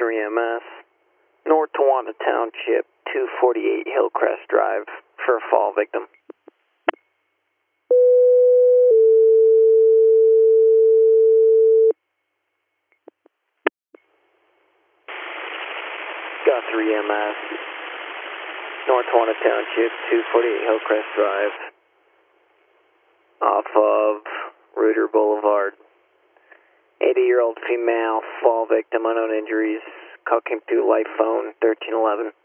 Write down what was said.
3MS, North Tawanda Township, 248 Hillcrest Drive, for a fall victim. Got 3MS, North Tawanda Township, 248 Hillcrest Drive, off of Reuter Boulevard. 80-year-old female, fall victim, unknown injuries. Call came through life phone, 1311.